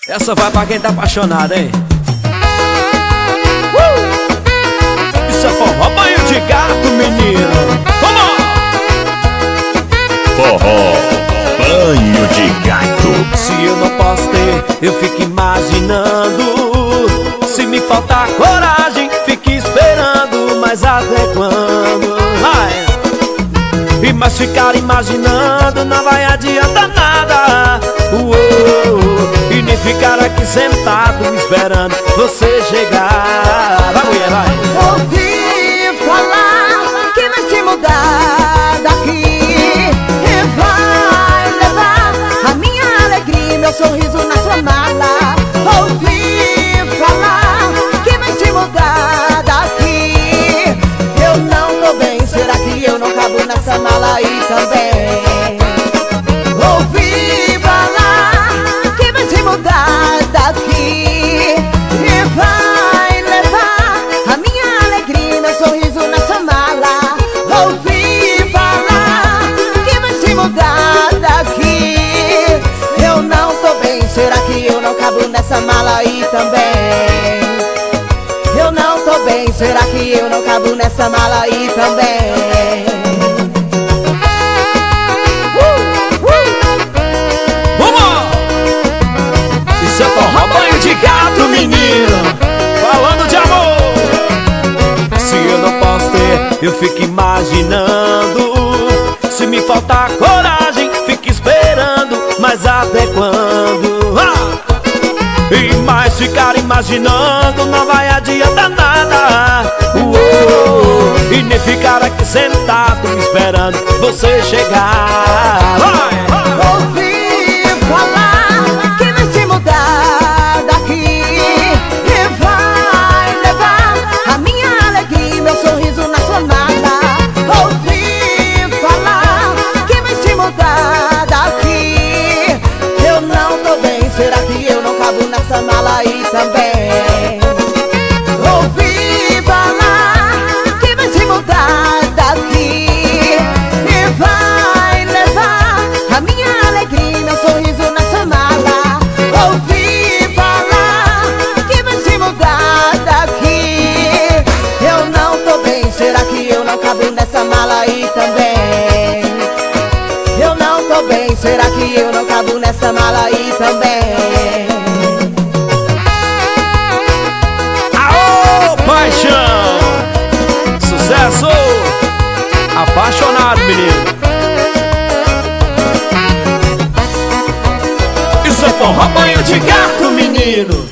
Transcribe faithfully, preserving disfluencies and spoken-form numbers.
Essa vai pra quem tá apaixonado, hein? Uh! Isso é forró, banho de gato, menino. Vamos! Forró, banho de gato. Se eu não posso ter, eu fico imaginando. Se me faltar coragem, fique esperando. Mas até quando? Vai! E mais ficar imaginando não vai adiantar nada. Uou, e nem ficar aqui sentado esperando você chegar. Vai, mulher, vai. Ouvi falar que vai se mudar daqui e vai levar a minha alegria e meu sorriso na sua mala. Ouvi falar que vai se mudar daqui. Eu não tô bem, será que eu não cabo nessa mala aí também? Ouvi falar que vai se mudar daqui e vai levar a minha alegria e meu sorriso nessa mala. Ouvi falar que vai se mudar daqui. Eu não tô bem, será que eu não cabo nessa mala aí também? Eu não tô bem, será que eu não cabo nessa mala aí também? Isso é forró, banho de gato, menino. Falando de amor. Se eu não posso ter, eu fico imaginando. Se me faltar coragem, fico esperando. Mas até quando? Ah! E mais ficar imaginando não vai adiantar nada. Uou, e nem ficar aqui sentado esperando você chegar. Vai, vai. Ouvi falar que vai se mudar daqui e vai levar a minha alegria e meu sorriso na sua mala. Ouvi falar que vai se mudar daqui. Eu não tô bem, será que eu não cabo nessa mala aí também? Ouvi falar que vai se mudar daqui e vai levar a minha alegria e meu sorriso nessa mala. Ouvi falar que vai se mudar daqui. Eu não tô bem, será que eu não cabo nessa mala aí também? Eu não tô bem, será que eu não cabo nessa mala aí também? Aô, paixão! Sucesso! Apaixonado, menino. Isso é forró, banho de gato, menino.